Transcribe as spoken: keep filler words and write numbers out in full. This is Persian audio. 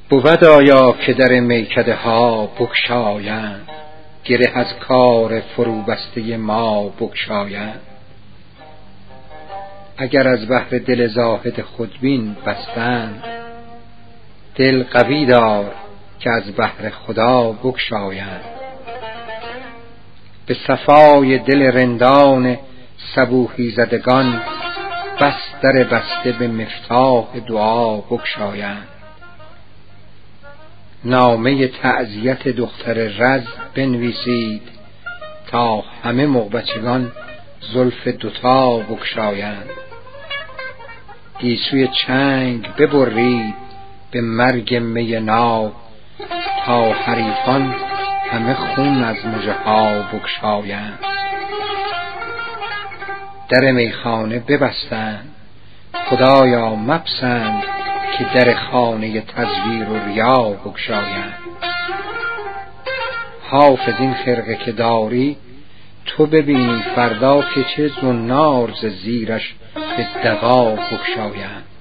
بود آیا که در میکده ها بگشایند، گره از کار فرو بسته ما بگشایند. اگر از بهر دل زاهد خودبین بستند، دل قوی دار که از بهر خدا بگشایند. به صفای دل رندان صبوحی زدگان، بس در بسته به مفتاح دعا بگشایند. نامه تعزیت دختر رز بنویسید، تا همه مغبچگان زلف دوتا بگشایند. گیسوی چنگ ببرید به مرگ می ناب، تا حریفان همه خون از مژه ها بگشایند. در میخانه ببستند، خدایا مپسند که در خانه تزویر و ریا بگشایند. حافظ این خرقه که داری تو ببینی فردا، که چه زنار ز زیرش به دغا بگشایند.